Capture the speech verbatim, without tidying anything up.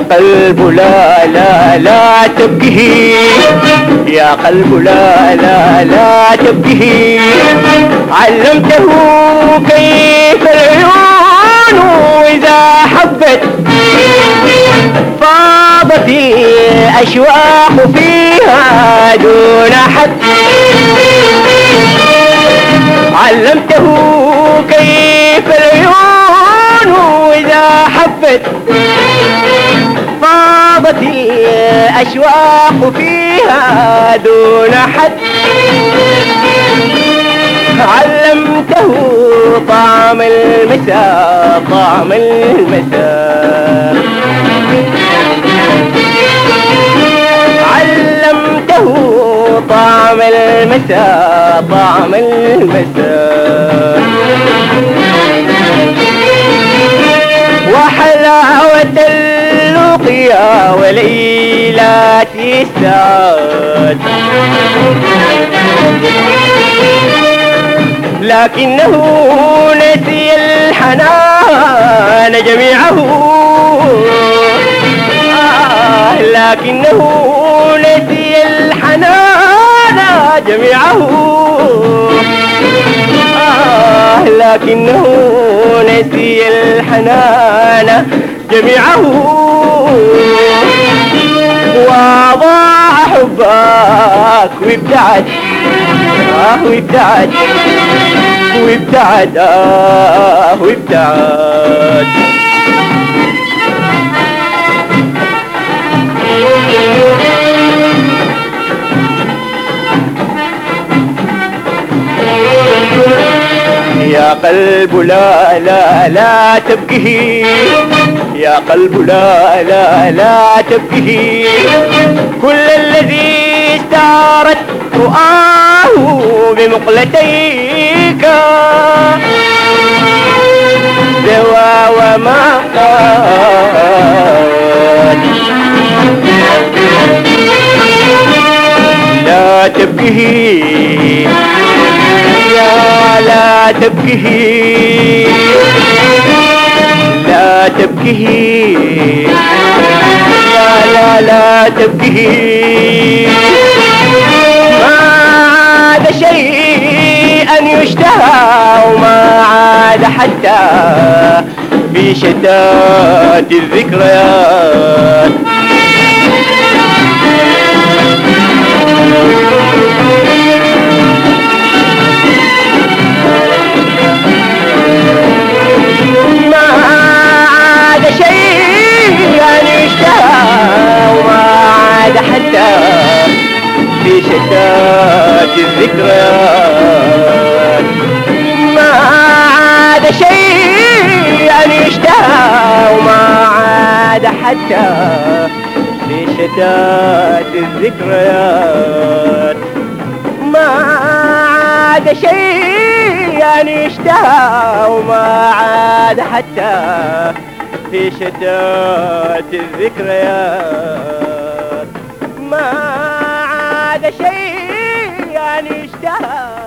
قلب لا لا لا تبكي، يا قلب لا لا لا تبكي. علمته كيف العيون إذا حبت فاضت الأشواق فيها دون حد. علمته كيف العيون إذا حبت فاضت الأشواق فيها دون حد. علمته طعم المساء طعم المساء. علمته طعم المساء طعم المساء. وحلاوة اللقيا وليلات السعاد، لكنه نسي الحنان جميعه. آه لكنه نسي الحنان جميعه. آه لكنه نسي الحنان جميعه. وضاع حبك وابتعد، آه وابتعد وابتعد آه وابتعد. يا قلب لا لا لا تبكي، يا قلب لا لا لا تبكي. كل الذي استعارت رؤاه بمقلتيك دوا وما قال. لا تبكي يا لا تبكي، لا تبكي يا لا لا تبكي. ما عاد شيئا يشتهى وما عاد حتى في شتات الذكريات. في شتات الذكريات ما عاد شيء يعني يشتهى وما عاد حتى في شتات الذكريات. ما عاد شيء يعني يشتهى وما عاد حتى في شتات الذكريات. ما عاد شيء يعني اشتهى